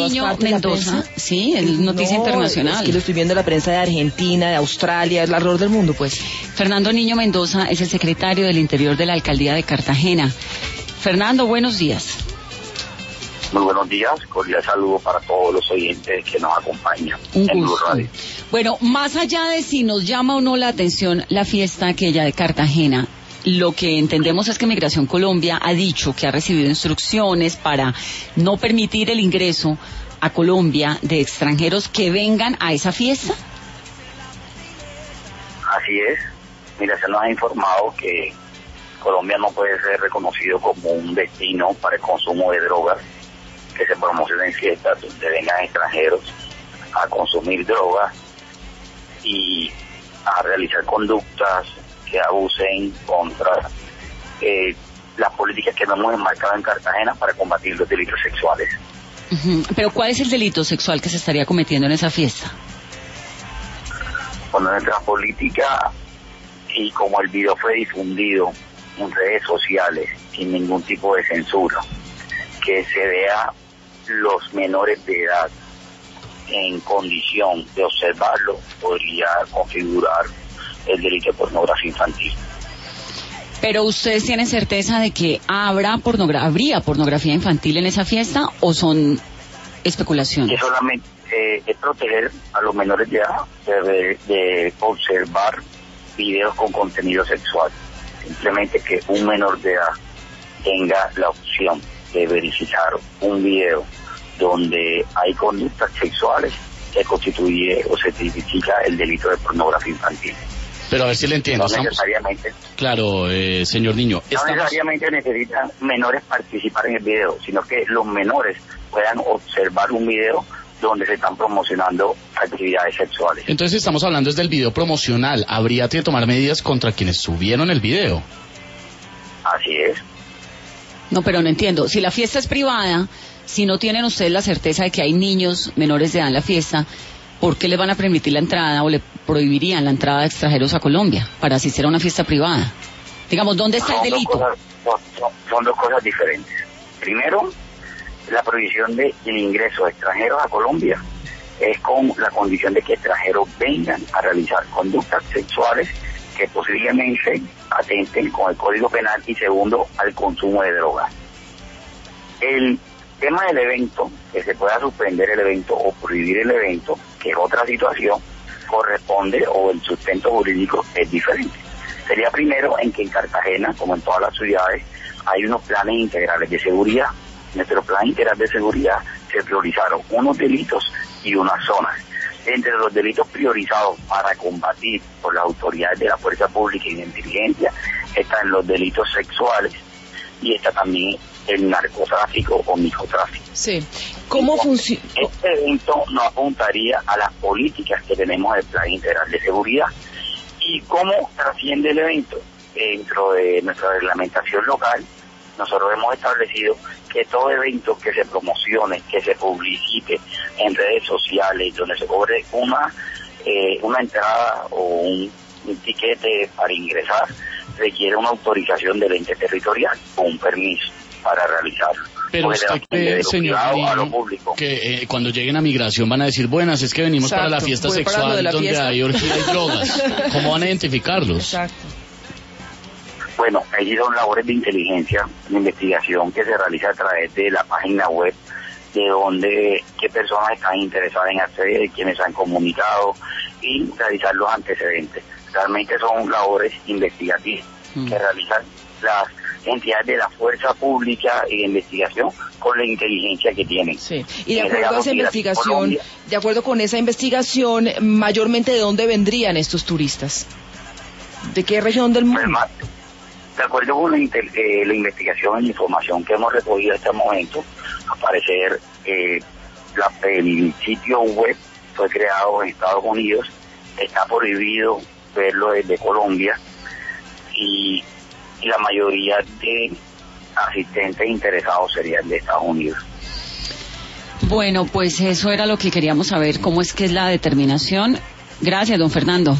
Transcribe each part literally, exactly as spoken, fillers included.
Niño Mendoza, sí, es noticia no, internacional. Es que lo estoy viendo en la prensa de Argentina, de Australia, es el error del mundo, pues. Fernando Niño Mendoza es el secretario del Interior de la Alcaldía de Cartagena. Fernando, buenos días. Muy buenos días, cordial saludo para todos los oyentes que nos acompañan Un en gusto. Blue Radio. Bueno, más allá de si nos llama o no la atención la fiesta aquella de Cartagena, lo que entendemos es que Migración Colombia ha dicho que ha recibido instrucciones para no permitir el ingreso a Colombia de extranjeros que vengan a esa fiesta. Así es. Mira, se nos ha informado que Colombia no puede ser reconocido como un destino para el consumo de drogas, que se promocionen fiestas donde vengan extranjeros a consumir drogas y a realizar conductas que abusen contra eh, las políticas que nos hemos enmarcado en Cartagena para combatir los delitos sexuales. Uh-huh. Pero ¿cuál es el delito sexual que se estaría cometiendo en esa fiesta? Bueno, nuestra política, y como el video fue difundido en redes sociales sin ningún tipo de censura, que se vea los menores de edad en condición de observarlo, podría configurar el delito de pornografía infantil. ¿Pero ustedes tienen certeza de que habrá pornogra- habría pornografía infantil en esa fiesta o son especulaciones? Que solamente eh, es proteger a los menores de edad de, de observar videos con contenido sexual. Simplemente que un menor de edad tenga la opción de verificar un video donde hay conductas sexuales, se constituye o se tipifica el delito de pornografía infantil. Pero a ver si le entiendo. No necesariamente. Estamos... Claro, eh, señor Niño. No estamos... necesariamente necesitan menores participar en el video, sino que los menores puedan observar un video donde se están promocionando actividades sexuales. Entonces estamos hablando es del video promocional. ¿Habría que tomar medidas contra quienes subieron el video? Así es. No, pero no entiendo. Si la fiesta es privada, si no tienen ustedes la certeza de que hay niños menores de edad en la fiesta, ¿por qué les van a permitir la entrada o le prohibirían la entrada de extranjeros a Colombia para asistir a una fiesta privada? Digamos, ¿dónde está son el delito? Dos cosas, son, son dos cosas diferentes. Primero, la prohibición de, del ingreso de extranjeros a Colombia es con la condición de que extranjeros vengan a realizar conductas sexuales que posiblemente atenten con el Código Penal, y segundo, al consumo de drogas. El tema del evento, que se pueda suspender el evento o prohibir el evento, que es otra situación, corresponde, o el sustento jurídico es diferente. Sería primero en que en Cartagena, como en todas las ciudades, hay unos planes integrales de seguridad. En nuestro plan integral de seguridad se priorizaron unos delitos y unas zonas. Entre los delitos priorizados para combatir por las autoridades de la fuerza pública y de inteligencia están los delitos sexuales y está también el narcotráfico o microtráfico. Sí. ¿Cómo funciona? Este evento no apuntaría a las políticas que tenemos del Plan Integral de Seguridad. ¿Y cómo trasciende el evento? Dentro de nuestra reglamentación local, nosotros hemos establecido que todo evento que se promocione, que se publicite en redes sociales, donde se cobre una eh, una entrada o un, un tiquete para ingresar, requiere una autorización del ente territorial o un permiso para realizarlo. Pero usted cree, señor Niño, que eh, cuando lleguen a migración van a decir, buenas, es que venimos Exacto, para la fiesta sexual la donde fiesta. hay orgía y drogas. ¿Cómo van a identificarlos? Exacto. Bueno, ahí son labores de inteligencia, de investigación que se realiza a través de la página web, de donde, qué personas están interesadas en acceder, quiénes han comunicado y realizar los antecedentes. Realmente son labores investigativas mm. que realizan las entidades de la fuerza pública y de investigación con la inteligencia que tienen. Sí. Y de acuerdo a esa investigación, Colombia, de acuerdo con esa investigación, mayormente ¿de dónde vendrían estos turistas? ¿De qué región del mundo? Pues, de acuerdo con la, eh, la investigación y la información que hemos recogido hasta el momento, al parecer eh, la, el sitio web fue creado en Estados Unidos, está prohibido verlo desde Colombia y, y la mayoría de asistentes interesados serían de Estados Unidos. Bueno, pues eso era lo que queríamos saber, cómo es que es la determinación. Gracias, don Fernando.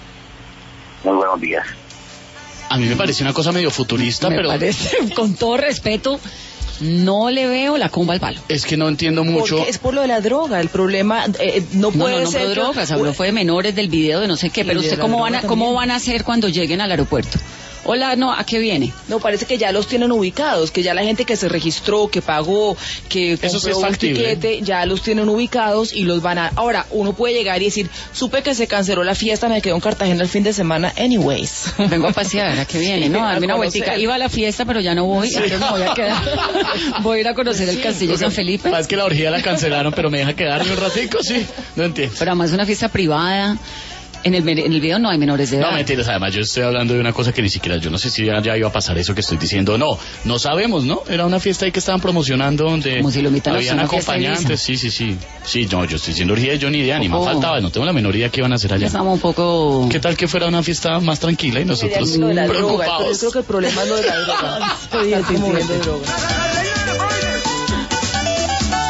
Muy buenos días. A mí me parece una cosa medio futurista, me pero... parece, con todo respeto, no le veo la comba al palo. Es que no entiendo mucho. Porque es por lo de la droga, el problema eh, no puede no, no, no ser... No, no, drogas, habló fue de menores, del video, de no sé qué, pero usted cómo van, a, cómo van a hacer cuando lleguen al aeropuerto. Hola, no, ¿a qué viene? No, parece que ya los tienen ubicados, que ya la gente que se registró, que pagó, que compró Eso sí es un factible. tiquete, ya los tienen ubicados y los van a... Ahora, uno puede llegar y decir, supe que se canceló la fiesta, me quedo en Cartagena el fin de semana, anyways. Vengo a pasear, ¿a qué viene? No, darme una vueltica. Iba a la fiesta, pero ya no voy, sí. Entonces me voy a quedar. Voy a ir a conocer sí, el Castillo de San Felipe. Es que la orgía la cancelaron, pero me deja quedarme un ratico, sí, no entiendo. Pero además es una fiesta privada. En el, en el video no hay menores de edad. No, mentiras, además yo estoy hablando de una cosa que ni siquiera, yo no sé si ya, ya iba a pasar eso que estoy diciendo. No, no sabemos, ¿no? Era una fiesta ahí que estaban promocionando donde como si lo habían acompañantes. Sí, sí, sí. Sí, no, yo estoy diciendo orgía de Johnny de Anima. Oh. Faltaba, no tengo la menor idea qué iban a hacer allá. Estamos un poco... ¿Qué tal que fuera una fiesta más tranquila y nosotros lo de la preocupados? Droga. Yo creo que el problema es lo de la droga. Estoy como viendo droga.